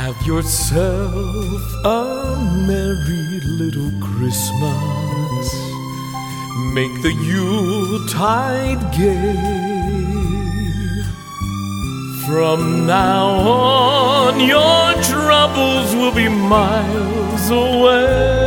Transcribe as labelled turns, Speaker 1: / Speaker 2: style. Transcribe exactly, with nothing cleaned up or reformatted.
Speaker 1: Have yourself a merry little Christmas. Make the Yuletide gay. From now on, your troubles will be miles away.